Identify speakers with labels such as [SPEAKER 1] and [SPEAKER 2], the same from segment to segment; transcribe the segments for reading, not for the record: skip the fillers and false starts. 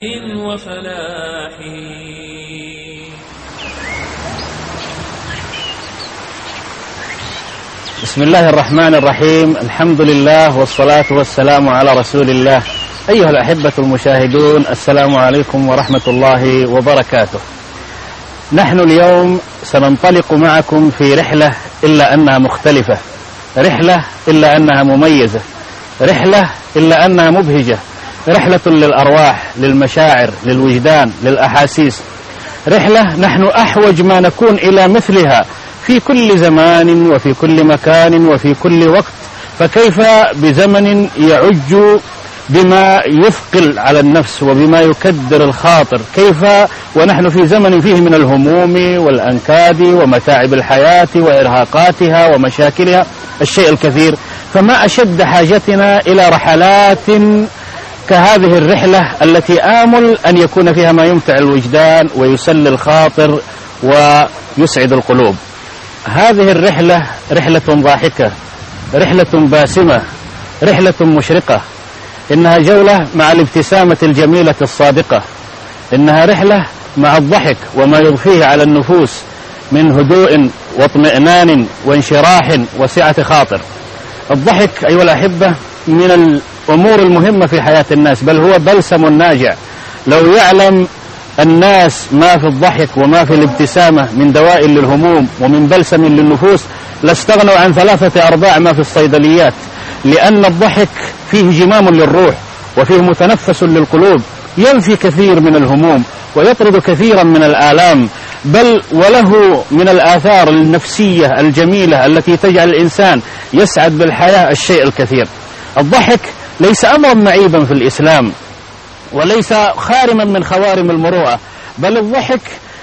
[SPEAKER 1] وفلاح.
[SPEAKER 2] بسم الله الرحمن الرحيم. الحمد لله والصلاة والسلام على رسول الله. أيها الأحبة المشاهدون، السلام عليكم ورحمة الله وبركاته. نحن اليوم سننطلق معكم في رحلة إلا أنها مختلفة، رحلة إلا أنها مميزة، رحلة إلا أنها مبهجة، رحلة للأرواح، للمشاعر، للوجدان، للأحاسيس، رحلة نحن أحوج ما نكون إلى مثلها في كل زمان وفي كل مكان وفي كل وقت. فكيف بزمن يعج بما يثقل على النفس وبما يكدر الخاطر، كيف ونحن في زمن فيه من الهموم والأنكاد ومتاعب الحياة وإرهاقاتها ومشاكلها الشيء الكثير. فما أشد حاجتنا إلى رحلات كهذه الرحلة التي آمل أن يكون فيها ما يمتع الوجدان ويسلي الخاطر ويسعد القلوب. هذه الرحلة رحلة ضاحكة، رحلة باسمة، رحلة مشرقة، إنها جولة مع الابتسامة الجميلة الصادقة، إنها رحلة مع الضحك وما يضفيه على النفوس من هدوء واطمئنان وانشراح وسعة خاطر. الضحك أيها الأحبة من الأمور المهمة في حياة الناس، بل هو بلسم ناجع. لو يعلم الناس ما في الضحك وما في الابتسامة من دواء للهموم ومن بلسم للنفوس لاستغنوا عن 3/4 ما في الصيدليات، لأن الضحك فيه جمام للروح وفيه متنفس للقلوب، ينفي كثير من الهموم ويطرد كثيرا من الآلام، بل وله من الآثار النفسية الجميلة التي تجعل الإنسان يسعد بالحياة الشيء الكثير. الضحك ليس أمرا معيبا في الإسلام وليس خارما من خوارم المروءة، بل الضحك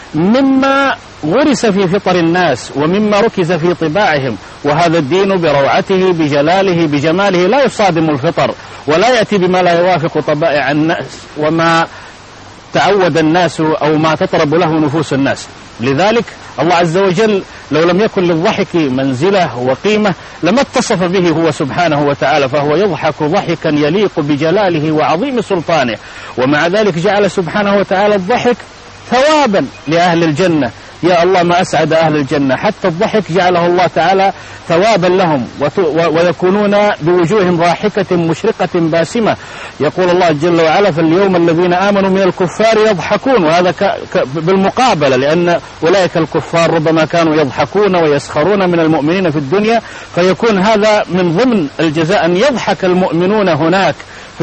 [SPEAKER 2] مما غرس في فطر الناس ومما ركز في طباعهم، وهذا الدين بروعته بجلاله بجماله لا يصادم الفطر ولا يأتي بما لا يوافق طبائع الناس وما تعود الناس أو ما تطرب له نفوس الناس. لذلك الله عز وجل لو لم يكن للضحك منزلة وقيمة لما اتصف به هو سبحانه وتعالى، فهو يضحك ضحكا يليق بجلاله وعظيم سلطانه، ومع ذلك جعل سبحانه وتعالى الضحك ثوابا لأهل الجنة. يا الله ما أسعد أهل الجنة، حتى الضحك جعله الله تعالى ثوابا لهم ويكونون بوجوه ضاحكة مشرقة باسمة. يقول الله جل وعلا: فاليوم الذين آمنوا من الكفار يضحكون، وهذا بالمقابلة، لأن أولئك الكفار ربما كانوا يضحكون ويسخرون من المؤمنين في الدنيا، فيكون هذا من ضمن الجزاء أن يضحك المؤمنون هناك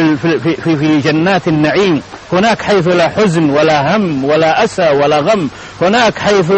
[SPEAKER 2] في جنات النعيم، هناك حيث لا حزن ولا هم ولا أسى ولا غم، هناك حيث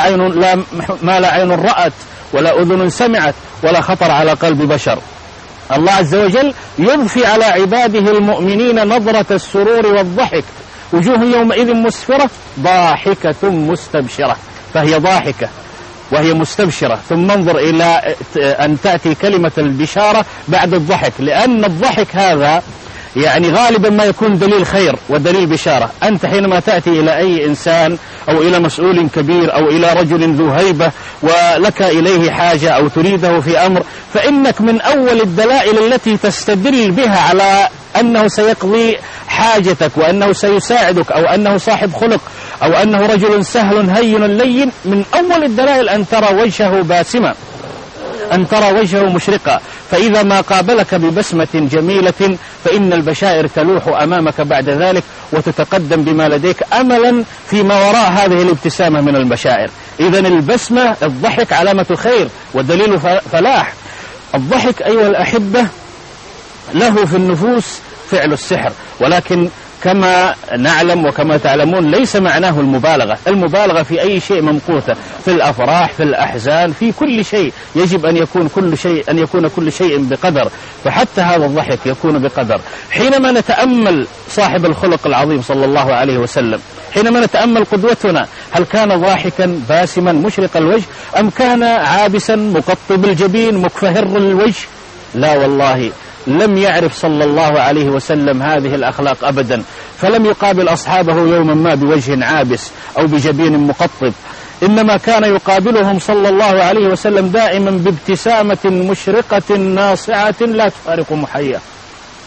[SPEAKER 2] ما لا عين رأت ولا أذن سمعت ولا خطر على قلب بشر. الله عز وجل يضفي على عباده المؤمنين نظرة السرور والضحك، وجوه يومئذ مسفرة ضاحكة مستبشرة، فهي ضاحكة وهي مستبشرة. ثم انظر إلى أن تأتي كلمة البشارة بعد الضحك، لأن الضحك هذا يعني غالبا ما يكون دليل خير ودليل بشارة. أنت حينما تأتي إلى أي إنسان أو إلى مسؤول كبير أو إلى رجل ذو هيبة ولك إليه حاجة أو تريده في أمر، فإنك من أول الدلائل التي تستدل بها على أنه سيقضي حاجتك وأنه سيساعدك أو أنه صاحب خلق أو أنه رجل سهل هين لين، من أول الدلائل أن ترى وجهه باسما، أن ترى وجهه مشرقا. فإذا ما قابلك ببسمة جميلة فإن البشائر تلوح أمامك بعد ذلك وتتقدم بما لديك أملا فيما وراء هذه الابتسامة من البشائر. إذن البسمة، الضحك علامة خير ودليل فلاح. الضحك أيها الأحبة له في النفوس فعل السحر، ولكن كما نعلم وكما تعلمون ليس معناه المبالغة في أي شيء ممقوتة، في الأفراح، في الأحزان، في كل شيء يجب أن يكون كل شيء بقدر، فحتى هذا الضحك يكون بقدر. حينما نتأمل صاحب الخلق العظيم صلى الله عليه وسلم، حينما نتأمل قدوتنا، هل كان ضاحكا باسما مشرق الوجه أم كان عابسا مقطب الجبين مكفهر الوجه؟ لا والله، لم يعرف صلى الله عليه وسلم هذه الأخلاق أبدا، فلم يقابل أصحابه يوما ما بوجه عابس أو بجبين مقطب، إنما كان يقابلهم صلى الله عليه وسلم دائما بابتسامة مشرقة ناصعة لا تفارق محياه.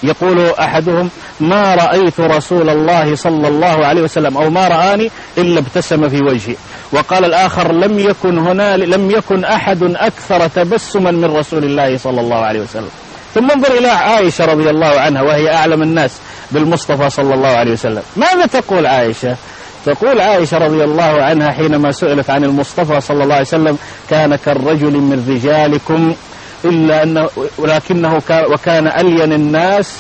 [SPEAKER 2] يقول أحدهم: ما رأيت رسول الله صلى الله عليه وسلم أو ما رآني إلا ابتسم في وجهي. وقال الآخر: لم يكن أحد أكثر تبسما من رسول الله صلى الله عليه وسلم. ثم انظر إلى عائشة رضي الله عنها، وهي أعلم الناس بالمصطفى صلى الله عليه وسلم. ماذا تقول عائشة؟ تقول عائشة رضي الله عنها حينما سئلت عن المصطفى صلى الله عليه وسلم: كان كالرجل من رجالكم وكان ألين الناس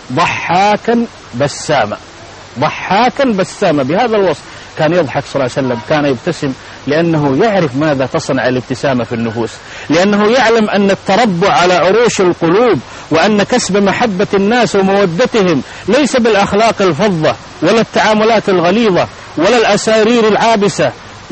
[SPEAKER 2] ضحاكا بساما. ضحاكا بساما، بهذا الوصف كان يضحك صلى الله عليه وسلم، كان يبتسم، لأنه يعرف ماذا تصنع الابتسامة في النفوس، لأنه يعلم أن التربع على عروش القلوب وأن كسب محبة الناس ومودتهم ليس بالأخلاق الفظة ولا التعاملات الغليظة ولا الأسارير العابسة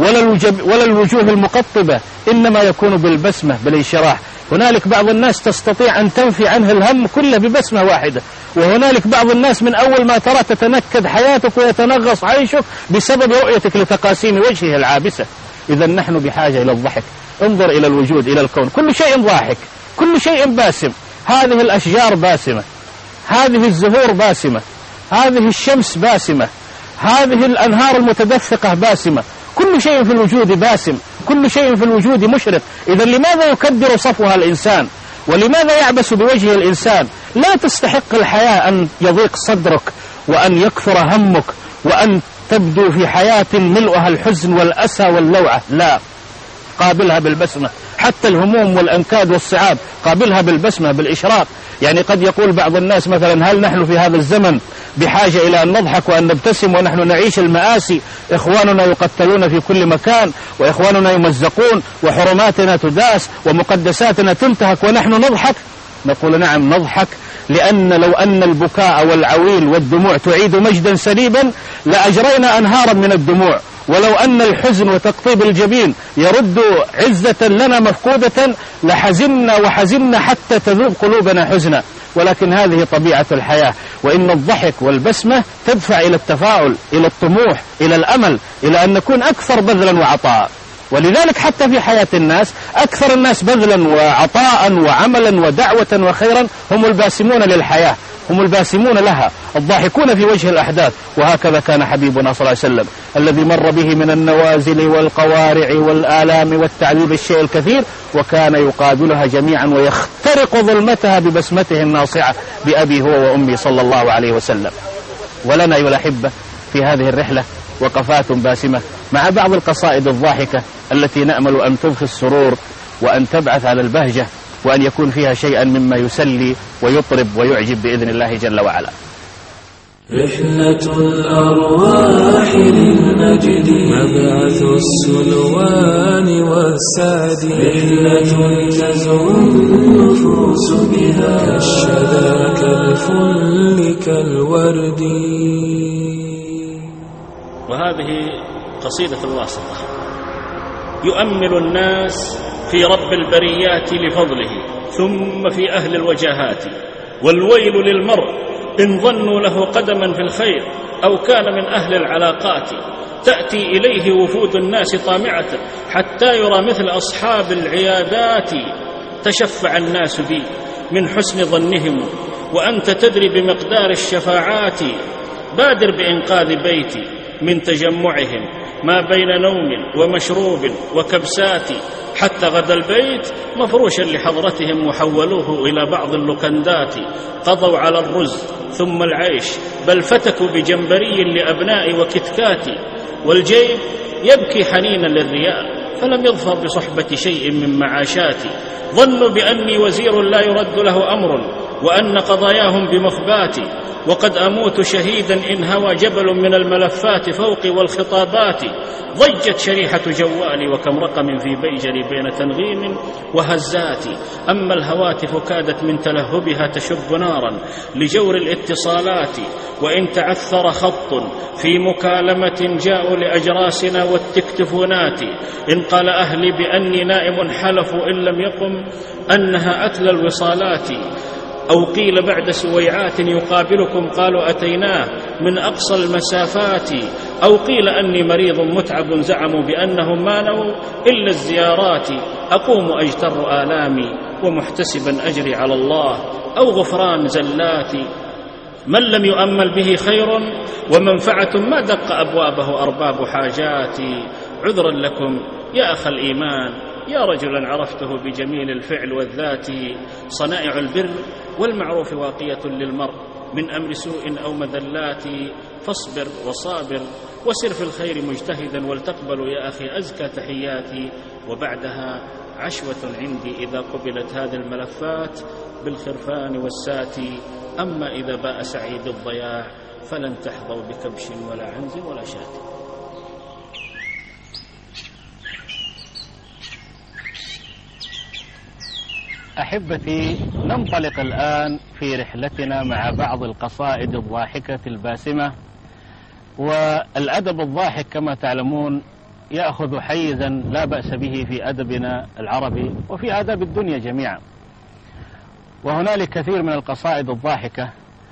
[SPEAKER 2] ولا الوجوه المقطبة، إنما يكون بالبسمة، بالانشراح. هنالك بعض الناس تستطيع أن تنفي عنه الهم كله ببسمة واحدة، وهنالك بعض الناس من أول ما ترى تتنكد حياتك ويتنغص عيشك بسبب رؤيتك لتقاسيم وجهه العابسة. إذا نحن بحاجة إلى الضحك. انظر إلى الوجود، إلى الكون، كل شيء ضاحك، كل شيء باسم. هذه الأشجار باسمة، هذه الزهور باسمة، هذه الشمس باسمة، هذه الأنهار المتدفقة باسمة، كل شيء في الوجود باسم، كل شيء في الوجود مشرق. إذا لماذا يكدر صفوها الإنسان؟ ولماذا يعبس بوجه الإنسان؟ لا تستحق الحياة أن يضيق صدرك وأن يكثر همك وأن تبدو في حياة ملؤها الحزن والأسى واللوعة. لا، قابلها بالبسمة. حتى الهموم والأنكاد والصعاب قابلها بالبسمة، بالإشراق. يعني قد يقول بعض الناس مثلا: هل نحن في هذا الزمن بحاجة إلى أن نضحك وأن نبتسم ونحن نعيش المآسي؟ إخواننا يقتلون في كل مكان، وإخواننا يمزقون، وحرماتنا تداس، ومقدساتنا تنتهك، ونحن نضحك. نقول: نعم نضحك، لأن لو أن البكاء والعويل والدموع تعيد مجدا سليبا لأجرينا أنهارا من الدموع، ولو أن الحزن وتقطيب الجبين يرد عزة لنا مفقودة لحزنا وحزنا حتى تذوب قلوبنا حزنا. ولكن هذه طبيعة الحياة، وإن الضحك والبسمة تدفع إلى التفاؤل، إلى الطموح، إلى الأمل، إلى أن نكون أكثر بذلا وعطاء. ولذلك حتى في حياة الناس أكثر الناس بذلا وعطاء وعملا ودعوة وخيرا هم الباسمون للحياة، هم الباسمون لها، الضاحكون في وجه الأحداث. وهكذا كان حبيبنا صلى الله عليه وسلم الذي مر به من النوازل والقوارع والآلام والتعذيب الشيء الكثير، وكان يقابلها جميعا ويخترق ظلمتها ببسمته الناصعة بأبي هو وأمي صلى الله عليه وسلم. ولنا أيها الأحبة في هذه الرحلة وقفات باسمة مع بعض القصائد الضاحكة التي نأمل أن تضفي السرور وأن تبعث على البهجة، وأن يكون فيها شيئا مما يسلي ويطرب ويعجب بإذن الله جل وعلا.
[SPEAKER 1] رحلة الأرواح للمجد، مبعث السلوان والسعد، رحلة تزهو النفوس بها كالشذا كالفل كالورد.
[SPEAKER 3] وهذه قصيدة الواسطة، يؤمل الناس في رب البريات لفضله، ثم في أهل الوجاهات. والويل للمرء إن ظنوا له قدما في الخير أو كان من أهل العلاقات. تأتي إليه وفود الناس طامعة حتى يرى مثل أصحاب العيادات. تشفع الناس بي من حسن ظنهم وأنت تدري بمقدار الشفاعات. بادر بإنقاذ بيتي من تجمعهم ما بين نوم ومشروب وكبسات، حتى غدا البيت مفروشا لحضرتهم وحولوه إلى بعض اللكندات. قضوا على الرز ثم العيش، بل فتكوا بجنبري لأبناء وكتكات. والجيب يبكي حنينا للرياء فلم يظفر بصحبة شيء من معاشاتي. ظنوا بأني وزير لا يرد له أمر وأن قضاياهم بمخباتي. وقد أموت شهيدا إن هوى جبل من الملفات فوقي والخطابات. ضجت شريحة جوالي وكم رقم في بيجري بين تنغيم وهزات. أما الهواتف كادت من تلهبها تشب نارا لجور الاتصالات. وإن تعثر خط في مكالمة جاءوا لأجراسنا والتكتفونات. إن قال أهلي بأني نائم حلفوا إن لم يقم أنها أتلى الوصالات. أو قيل بعد سويعات يقابلكم قالوا أتيناه من أقصى المسافات. أو قيل أني مريض متعب زعموا بأنهم ما نووا إلا الزيارات. أقوم أجتر آلامي ومحتسبا أجري على الله أو غفران زلاتي. من لم يؤمل به خير ومنفعة ما دق أبوابه أرباب حاجاتي. عذرا لكم يا أخ الإيمان، يا رجلا عرفته بجميل الفعل والذات. صنائع البر والمعروف واقية للمرء من أمر سوء أو مذلات. فاصبر وصابر وسر في الخير مجتهدا، ولتقبل يا أخي أزكى تحياتي. وبعدها عشوة عندي إذا قبلت هذه الملفات بالخرفان والساتي. أما إذا باء سعيد الضياع فلن تحظوا بكبش ولا عنز ولا شات.
[SPEAKER 2] أحبتي، ننطلق الآن في رحلتنا مع بعض القصائد الضاحكة الباسمة. والأدب الضاحك كما تعلمون يأخذ حيزا لا بأس به في أدبنا العربي وفي آداب الدنيا جميعا، وهنالك كثير من القصائد الضاحكة،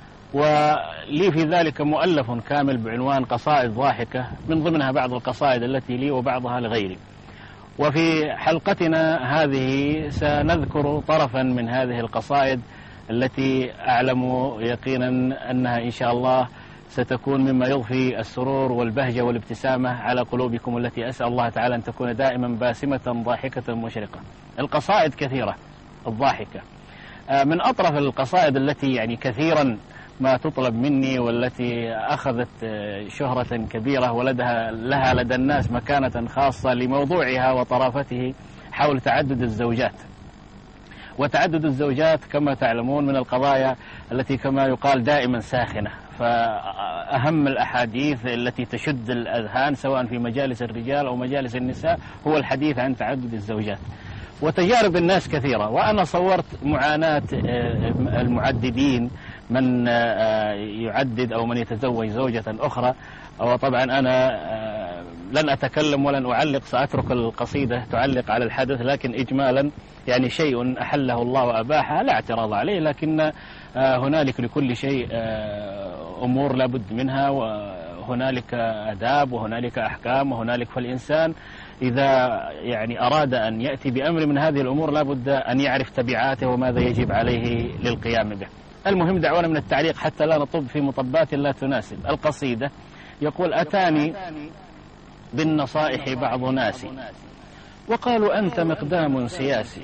[SPEAKER 2] ولي في ذلك مؤلف كامل بعنوان قصائد ضاحكة، من ضمنها بعض القصائد التي لي وبعضها لغيري. وفي حلقتنا هذه سنذكر طرفا من هذه القصائد التي أعلم يقينا أنها إن شاء الله ستكون مما يضفي السرور والبهجة والابتسامة على قلوبكم، التي أسأل الله تعالى أن تكون دائما باسمة ضاحكة مشرقة. القصائد كثيرة الضاحكة، من أطرف القصائد التي يعني كثيرا ما تطلب مني والتي أخذت شهرة كبيرة ولها لدى الناس مكانة خاصة لموضوعها وطرافته حول تعدد الزوجات. وتعدد الزوجات كما تعلمون من القضايا التي كما يقال دائما ساخنة، فأهم الأحاديث التي تشد الأذهان سواء في مجالس الرجال أو مجالس النساء هو الحديث عن تعدد الزوجات. وتجارب الناس كثيرة، وأنا صورت معاناة المعددين، من يعدد أو من يتزوج زوجة أخرى. وطبعا أنا لن أتكلم ولن أعلق، سأترك القصيدة تعلق على الحدث، لكن إجمالا يعني شيء أحله الله وأباحه لا اعتراض عليه، لكن هنالك لكل شيء أمور لا بد منها، وهنالك آداب وهنالك أحكام وهنالك، فالإنسان إذا يعني أراد أن يأتي بأمر من هذه الأمور لا بد أن يعرف تبعاته وماذا يجب عليه للقيام به. المهم دعونا من التعليق حتى لا نطب في مطبات لا تناسب. القصيدة يقول: أتاني بالنصائح بعض ناس وقالوا أنت مقدام سياسي،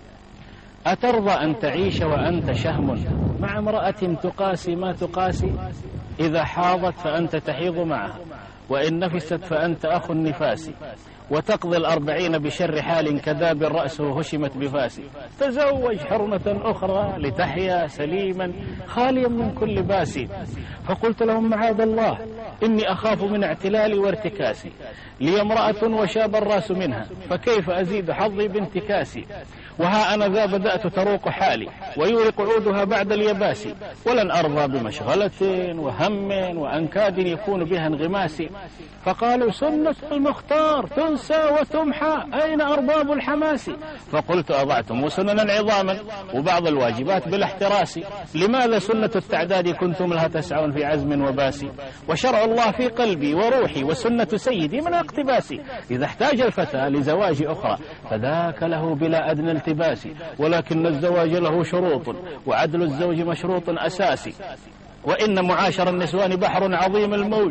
[SPEAKER 2] أترضى أن تعيش وأنت شهم مع امرأة تقاسي ما تقاسي؟ إذا حاضت فأنت تحيض معها، وإن نفست فأنت أخو النفاس، وتقضي 40 بشر حال كذاب رأسه هشمت بفاس. تزوج حرمة أخرى لتحيا سليما خاليا من كل باس. فقلت لهم: معاذ الله، إني أخاف من اعتلالي وارتكاسي، لي امرأة وشاب الراس منها، فكيف أزيد حظي بانتكاسي؟ وها أنا ذا بدأت تروق حالي ويورق عودها بعد اليباس، ولن أرضى بمشغلة وهم وأنكاد يكون بها انغماسي. فقالوا: سنة المختار تنسى وتمحى، أين أرباب الحماس؟ فقلت: أضعتم سننا عظاما وبعض الواجبات بالاحتراس، لماذا سنة التعداد كنتم لها تسعون في عزم وباس؟ وشرع الله في قلبي وروحي، وسنة سيدي من اقتباسي. إذا احتاج الفتى لزواج أخرى فذاك له بلا أدنى التباس، ولكن الزواج له شروط، وعدل الزوج مشروط أساسي، وإن معاشر النسوان بحر عظيم الموج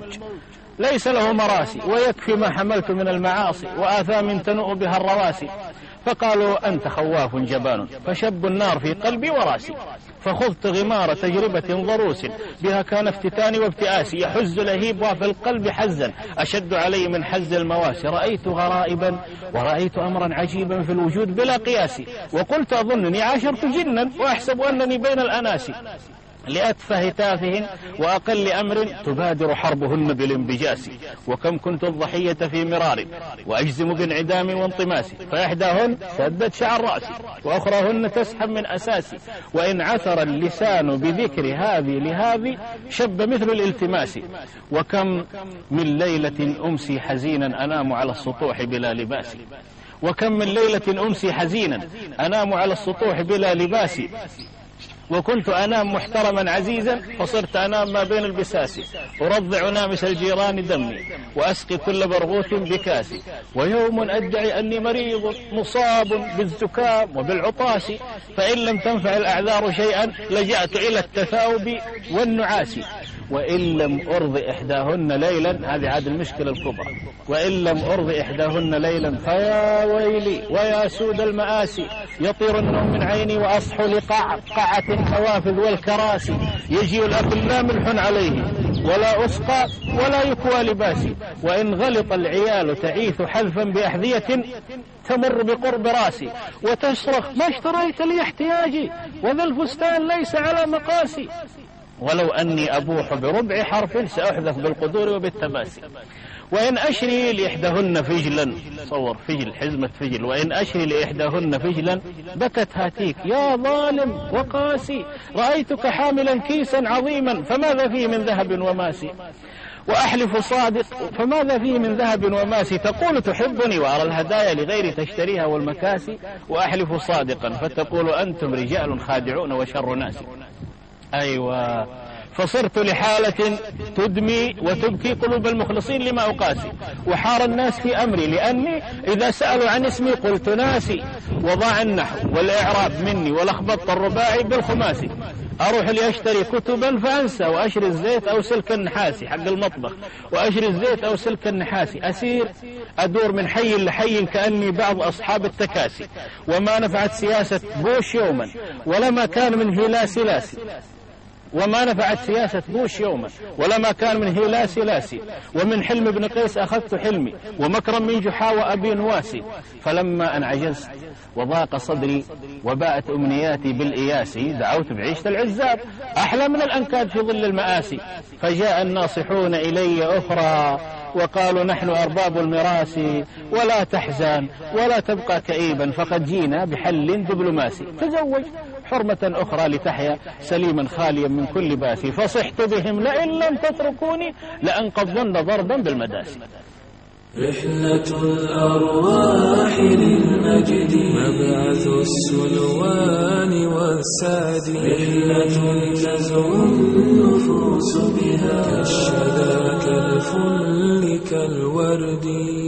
[SPEAKER 2] ليس له مراسي، ويكفي ما حملت من المعاصي وآثام تنؤ بها الرواسي. فقالوا: أنت خواف جبان، فشب النار في قلبي وراسي، فخذت غمار تجربة ضروس، بها كان افتتاني وابتئاسي، يحز لهيب وفي القلب حزا أشد علي من حز المواسي. رأيت غرائبا ورأيت أمرا عجيبا في الوجود بلا قياس، وقلت أظنني عاشرت جنا وأحسب أنني بين الأناس، لأتفه تافه وأقل أمر تبادر حربهن بالانبجاس. وكم كنت الضحية في مرار وأجزم بانعدام وانطماس، فإحداهن سدت شعر رأسي وأخراهن تسحب من أساسي، وإن عثر اللسان بذكر هذه لهذه شب مثل الالتماس. وكم من ليلة أمسي حزينا أنام على السطوح بلا لباس، وكم من ليلة أمسي حزينا أنام على السطوح بلا لباس، وكنت أنام محترما عزيزا فصرت أنام ما بين البساسي، أرضع نامس الجيران دمي، وأسقي كل برغوث بكاسي، ويوم أدعي أني مريض مصاب بالزكام وبالعطاس، فإن لم تنفع الأعذار شيئا لجأت إلى التثاؤب والنعاس، وإن لم أرضي إحداهن ليلا، هذه عاد المشكلة الكبرى، وإن لم أرضي إحداهن ليلا فيا ويلي ويا سود المآسي، يطير النوم من عيني وأصحو لقعقعة الحوافظ والكراسي، يجي الأكل لا ملح عليه ولا أسقى ولا يكوى لباسي، وإن غلط العيال تعيث حذفا بأحذية تمر بقرب راسي، وتصرخ ما اشتريت لي احتياجي وذا الفستان ليس على مقاسي، ولو أني أبوح بربع حرف سأحذف بالقدور وبالتماسي، وإن أشري لإحداهن فجلا، صور فجل حزمة فجل، وإن أشري لإحداهن فجلا بكت هاتيك يا ظالم وقاسي، رأيتك حاملا كيسا عظيما فماذا فيه من ذهب وماسي، وأحلف صادق فماذا فيه من ذهب وماسي، تقول تحبني وأرى الهدايا لغيري تشتريها والمكاسي، وأحلف صادقا فتقول أنتم رجال خادعون وشر ناس. أيوة، فصرت لحالة تدمي وتبكي قلوب المخلصين لما أقاسي، وحار الناس في أمري لأني إذا سألوا عن اسمي قلت ناسي، وضاع النحو والإعراب مني ولخبط الرباعي بالخماسي، أروح لأشتري كتبا فأنسى، وأشري الزيت أو سلك النحاسي حق المطبخ، وأشري الزيت أو سلك النحاسي، أسير أدور من حي لحي كأني بعض أصحاب التكاسي، وما نفعت سياسة بوش يوما ولما كان من هيلاسي لاسي، وما نفعت سياسة بوش يوما ولما كان من هيلاسي لاسي، ومن حلم ابن قيس أخذت حلمي ومكرا من جحا وأبي نواسي، فلما أن عجزت وضاق صدري وباءت أمنياتي بالإياسي، دعوت بعيشة العزاب أحلى من الأنكاد في ظل المآسي، فجاء الناصحون إلي أخرى وقالوا نحن أرباب المراس، ولا تحزن ولا تبقى كئيبا فقد جينا بحل دبلوماسي، تزوج حرمة أخرى لتحيا سليما خاليا من كل باسي، فصحت بهم لئن لم تتركوني لأنقضن ضربا بالمداسي.
[SPEAKER 1] رحلة الأرواح للمجد مبعث السلوان والسعد، رحلة تزعو النفوس بها كالشذا كالفل كالورد.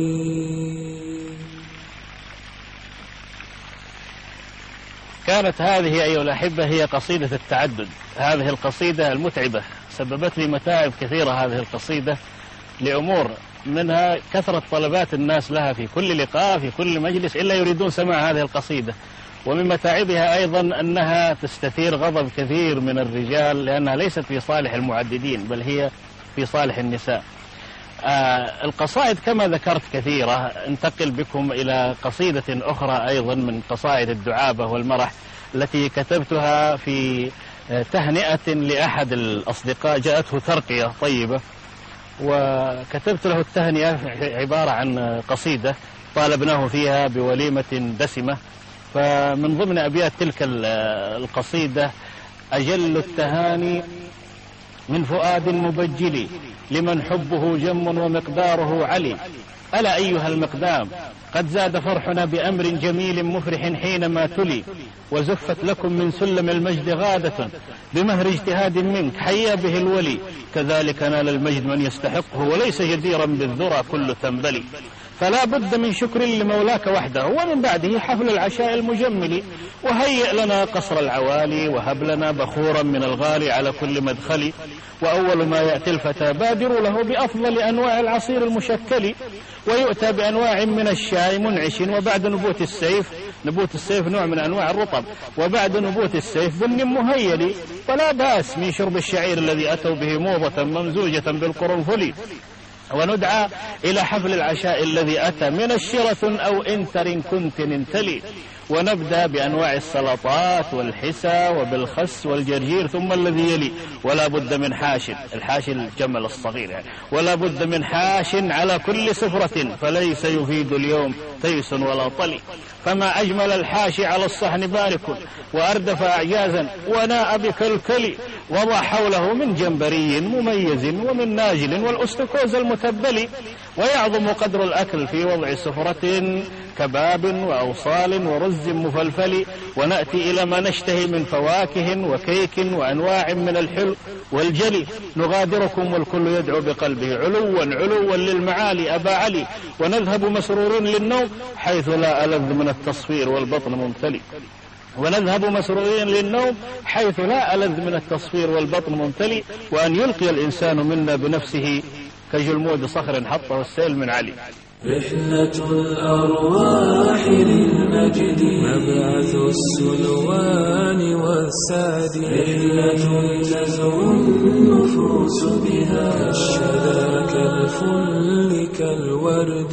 [SPEAKER 2] كانت هذه أيها الأحبة هي قصيدة التعدد، هذه القصيدة المتعبة سببت لي متاعب كثيرة، هذه القصيدة لأمور منها كثرة طلبات الناس لها في كل لقاء في كل مجلس إلا يريدون سماع هذه القصيدة، ومن متاعبها أيضا أنها تستثير غضب كثير من الرجال لأنها ليست في صالح المعددين بل هي في صالح النساء. القصائد كما ذكرت كثيرة، انتقل بكم إلى قصيدة أخرى أيضا من قصائد الدعابة والمرح التي كتبتها في تهنئة لأحد الأصدقاء، جاءته ترقية طيبة وكتبت له التهنئة عبارة عن قصيدة طالبناه فيها بوليمة دسمة، فمن ضمن أبيات تلك القصيدة: أجل التهاني من فؤاد مبجل لمن حبه جم ومقداره علي، ألا أيها المقدام قد زاد فرحنا بأمر جميل مفرح حينما تلي، وزفت لكم من سلم المجد غادة بمهر اجتهاد منك حيا به الولي، كذلك نال المجد من يستحقه وليس جديرا بالذرى كل تنبلي، فلا بد من شكر لمولاك وحده ومن بعده حفل العشاء المجمل، وهيئ لنا قصر العوالي وهب لنا بخورا من الغالي على كل مدخل، وأول ما يأتي الفتى بادر له بأفضل أنواع العصير المشكل، ويؤتى بأنواع من الشاي منعش، وبعد نبوت السيف، نبوت السيف نوع من أنواع الرطب، وبعد نبوت السيف بن مهيل، فلا بأس من شرب الشعير الذي أتوا به موضة ممزوجة بالقرنفل، وندعى إلى حفل العشاء الذي أتى من الشرة أو إنتر كنت ننتلي، ونبدأ بأنواع السلطات والحسى وبالخس والجرجير، ثم الذي يلي ولا بد من حاش، الحاش الجمل الصغير يعني، ولا بد من حاش على كل سفرة، فليس يفيد اليوم تيس ولا طلي، فما أجمل الحاش على الصحن بارك وأردف أعجازا وناء بكلكلي، وضع حوله من جنبري مميز ومن ناجل والأستكوز المتبل، ويعظم قدر الأكل في وضع سفرة كباب وأوصال ورز ورز مفلفل، ونأتي إلى ما نشتهي من فواكه وكيك وأنواع من الحلو والجلي. نغادركم والكل يدعو بقلبه علوا للمعالي أبا علي، ونذهب مسرورين للنوم حيث لا ألذ من التصفير والبطن ممتلئ. ونذهب مسرورين للنوم حيث لا ألذ من التصفير والبطن ممتلئ، وأن يلقي الإنسان منا بنفسه كجلمود صخر حطه السيل من علي.
[SPEAKER 1] رحلة الأرواح للمجد مبعث السلوان والسعد، رحلة تزهو النفوس بها كالشذا كالفل كالورد.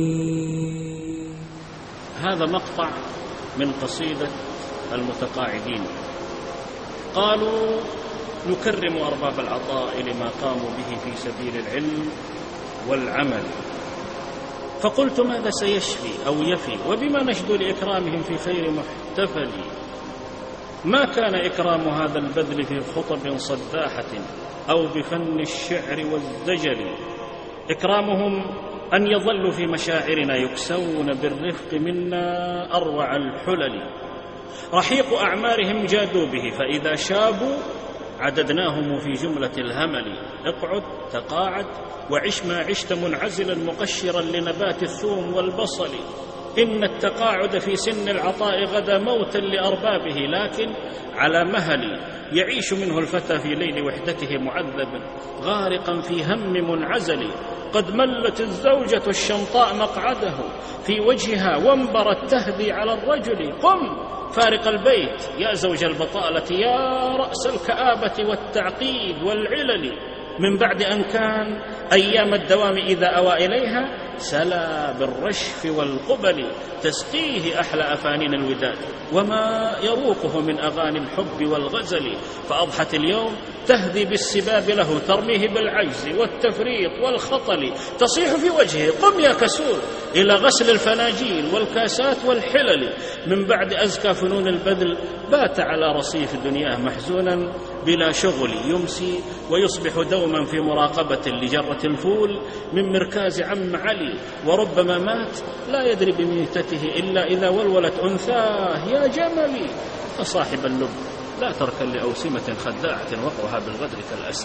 [SPEAKER 3] هذا مقطع من قصيدة المتقاعدين. قالوا: نكرم أرباب العطاء لما قاموا به في سبيل العلم والعمل. فقلت: ماذا سيشفي أو يفي، وبما نشدو لإكرامهم في خير محتفل؟ ما كان إكرام هذا البذل في خطب صداحة أو بفن الشعر والزجل. إكرامهم أن يظلوا في مشاعرنا يكسون بالرفق منا أروع الحلل. رحيق أعمارهم جادوا به، فإذا شابوا عددناهم في جملة الهمل. اقعد تقاعد وعش ما عشت منعزلا مقشرا لنبات الثوم والبصل. إن التقاعد في سن العطاء غدا موتا لأربابه، لكن على مهل يعيش منه الفتى في ليل وحدته معذبا غارقا في هم منعزل. قد ملت الزوجة الشمطاء مقعده في وجهها وانبرت تهدي على الرجل. قم فارق البيت يا زوج البطالة، يا رأس الكآبة والتعقيد والعلل. من بعد أن كان أيام الدوام إذا أوى إليها سلا بالرشف والقبل. تسقيه أحلى أفانين الوداد وما يروقه من أغاني الحب والغزل. فأضحت اليوم تهدي بالسباب له، ترميه بالعجز والتفريط والخطل. تصيح في وجهه: قم يا كسول إلى غسل الفناجيل والكاسات والحلل. من بعد أزكى فنون البذل بات على رصيف دنياه محزونا بلا شغل. يمسي ويصبح دوما في مراقبة لجرة الفول من مركاز عم علي. وربما مات لا يدري بميتته إلا إذا ولولت أنثاه. يا جملي فصاحب اللب لا تركن لأوسمة خداعة وقعها بالغدر كالأسد.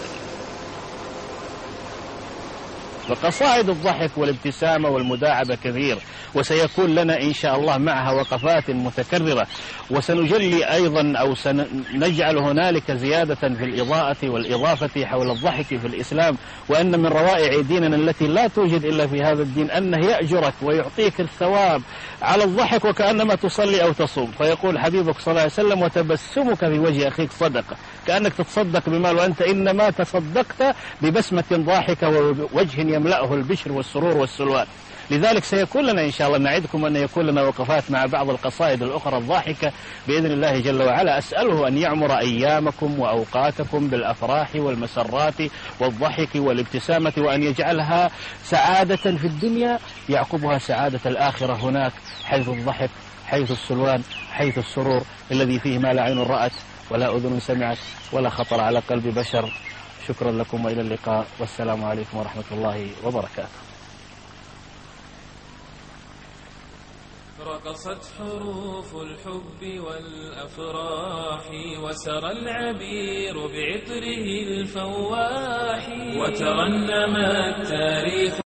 [SPEAKER 2] وقصائد الضحك والابتسامة والمداعبة كثير، وسيكون لنا إن شاء الله معها وقفات متكررة، وسنجلي أيضا أو سنجعل هنالك زيادة في الإضاءة والإضافة حول الضحك في الإسلام، وأن من روائع ديننا التي لا توجد إلا في هذا الدين أنه يأجرك ويعطيك الثواب على الضحك وكأنما تصلي أو تصوم. فيقول حبيبك صلى الله عليه وسلم: وتبسمك في وجه أخيك صدقة، كأنك تتصدق بمال وأنت إنما تصدقت ببسمة ضاحكة ووجه يملأه البشر والسرور والسلوان. لذلك سيكون لنا إن شاء الله، نعدكم أن يكون لنا وقفات مع بعض القصائد الأخرى الضاحكة بإذن الله جل وعلا. أسأله أن يعمر أيامكم وأوقاتكم بالأفراح والمسرات والضحك والابتسامة، وأن يجعلها سعادة في الدنيا يعقبها سعادة الآخرة هناك، حيث الضحك، حيث السلوان، حيث السرور الذي فيه ما لا عين رأت ولا أذن سمعت ولا خطر على قلب بشر. شكرا لكم وإلى اللقاء، والسلام عليكم ورحمة الله وبركاته.
[SPEAKER 1] رقصت حروف الحب والأفراح، وسرى العبير بعطره الفواح، وترنم التاريخ